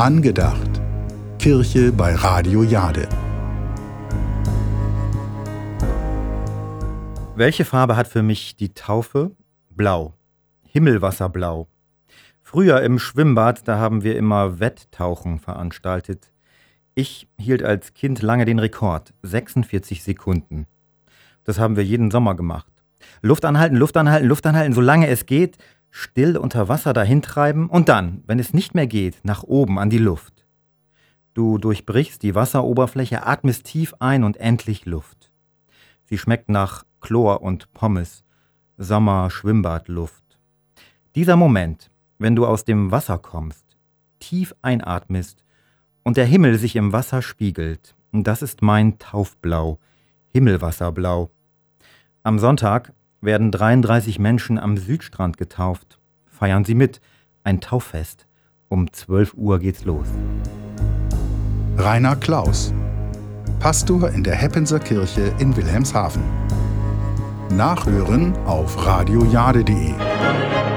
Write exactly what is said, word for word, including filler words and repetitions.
Angedacht. Kirche bei Radio Jade. Welche Farbe hat für mich die Taufe? Blau. Himmelwasserblau. Früher im Schwimmbad, da haben wir immer Wetttauchen veranstaltet. Ich hielt als Kind lange den Rekord, sechsundvierzig Sekunden. Das haben wir jeden Sommer gemacht. Luft anhalten, Luft anhalten, Luft anhalten, solange es geht, still unter Wasser dahintreiben und dann, wenn es nicht mehr geht, nach oben an die Luft. Du durchbrichst die Wasseroberfläche, atmest tief ein und endlich Luft. Sie schmeckt nach Chlor und Pommes, Sommer-Schwimmbadluft. Dieser Moment, wenn du aus dem Wasser kommst, tief einatmest und der Himmel sich im Wasser spiegelt, das ist mein Taufblau, Himmelwasserblau. Am Sonntag werden dreiunddreißig Menschen am Südstrand getauft. Feiern Sie mit, ein Tauffest. Um zwölf Uhr geht's los. Rainer Klaus, Pastor in der Heppenser Kirche in Wilhelmshaven. Nachhören auf radiojade punkt de.